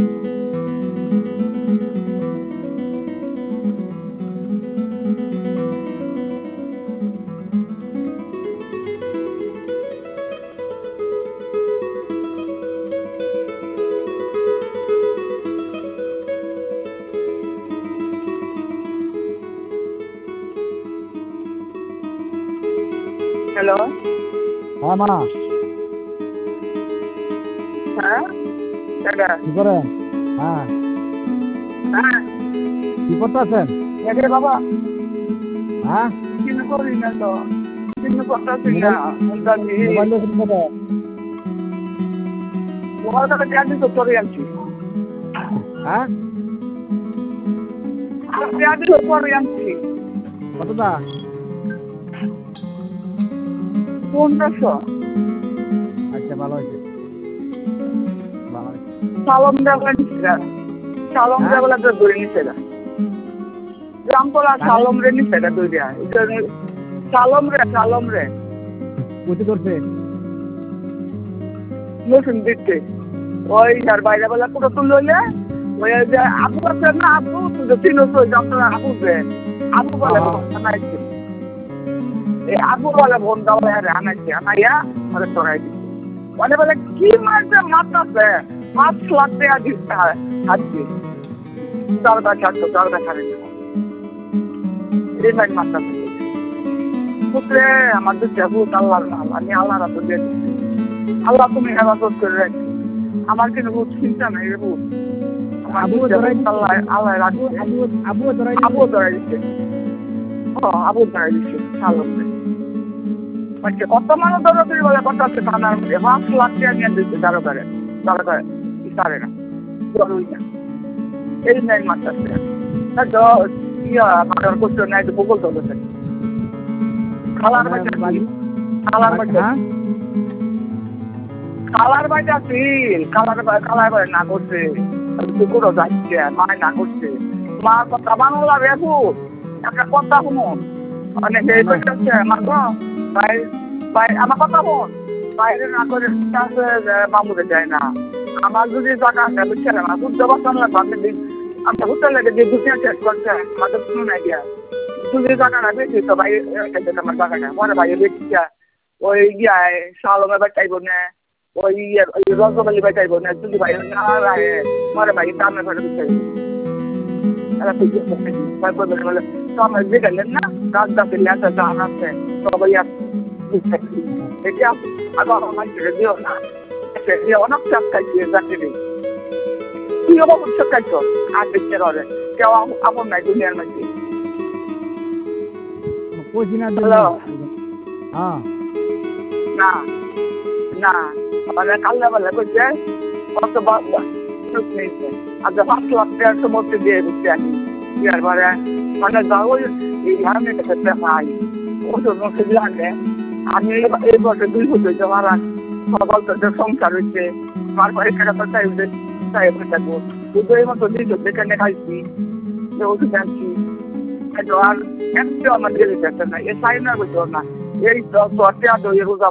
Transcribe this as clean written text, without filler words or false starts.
Hello. হ্যাঁ মা, হ্যাঁ দাদা। কি করেন? হ্যাঁ, হ্যাঁ কি করতেছেন? দেখে বাবা হ্যাঁ, কিছু করি না তো, কিছু করতেছি না। মোবাইল দেখেন কত? তোমার কাছে পেঁয়াজি তো করে আনছি, হ্যাঁ, পেঁয়াজি তো করে আনছি। কতটা? 1500। আচ্ছা, ভালো হয়েছে, ভালো হয়েছে। সালম দেবলা নিচ্ছে, সালম হ্যাঁ? দেবলা তো ধরে নিচ্ছে না। রামপলা সালম রে নিচ্ছে না ধরে, সালম রে কোথায় করছে? নতুন দিচ্ছে। ওই যার বাইরে বেলা পুরো তুললে ওই যে আবু আছে না, আবু তুই চিনছ আপনারা আবু যে আবু বলে আনাইছে, এই আবু বলে বোনটা বলে আনাইছে, আনাইয়া ওরে ধরাই দিচ্ছে। মানে বলে কি মারছে, মারতেছে 5 লাখ টাকা দিচ্ছে হাতছে, দরকার ছাড়তো দরকার ছাড়ে এই মাইন মারতেছে। পুত্রে আমার দুঃখে ভূত আল্লাহর মাল, আমি আল্লাহ রাত দিয়ে দিচ্ছি। আল্লাহ তুমি হেফাজত করে রাখছি, আমার কিন্তু ভূত চিন্তা নাই রে ভূত। আবুও ধরাই দিচ্ছে। আবু ধরাই দিচ্ছে সালমকে। আচ্ছা, কত মানুষ দৌড়াদৌড়ি বলে কথা আছে থানার মধ্যে, 5 লাখ টাকা নিয়ে দিচ্ছে দরকারে পারে না, জরুরি না এই নাই মারতেছে। মার্ডার করছে না, একটু বগল চলতেছে খালার বাচ্চা, খালার বাচ্চা, কালার বাইটা ছিল, কালার বাই না করছে, কুকুরও যাচ্ছে, মায় না করছে। মার কথা বাংলা রেবু একটা কথা শুনুন, অনেক এই করছে আমার তো আমার কথা শুন, বাইরে না করে মামুরে যায় না। আমার যদি জায়গা আছে বুঝছেন, আমার বুঝতে পারছেন না, আমি বুঝতে লাগে যে দুনিয়া শেষ করছে আমাদের শুনুন আইডিয়া। যদি জায়গা না বেশি তো ভাই আমার জায়গা না, মনে ভাই বেশি ওই গিয়ায় সালমে বাচ্চাইব না, ওই রসবালি বাচ্চাইব না, যদি ভাই না রায় মরে ভাই দামে ফেলে দিতে আমার যে গেলেন না রাস্তা ফেলে আছে দাম আছে সবাই আসছে এটা আবার আমার ছেড়ে দিও না, অনেক চাপ খাইছে চাকরি তুই আবার উৎসব খাইছ আর দেখতে পারে কেউ আপন নাই দুনিয়ার মধ্যে। হ্যাঁ, না না মানে কাল্লা বেলা করছে কত নিয়েছে, আচ্ছা 5 লাখ টাকার তো মধ্যে দিয়ে দিচ্ছে আমি বিয়ার পরে মানে যাও এই ধরনের ক্ষেত্রে পাই ও জন্য সেগুলো আমি এই বছর 2 বছর জমার সকাল তো সংসার হয়েছে, আমার পরীক্ষাটা তো চাই থাকবো শুধু এই মতো দিন যেখানে খাইছি ওষুধ আনছি আর একটু আমার গেলে না এ সাইনার বলতো না এই 10 টাকা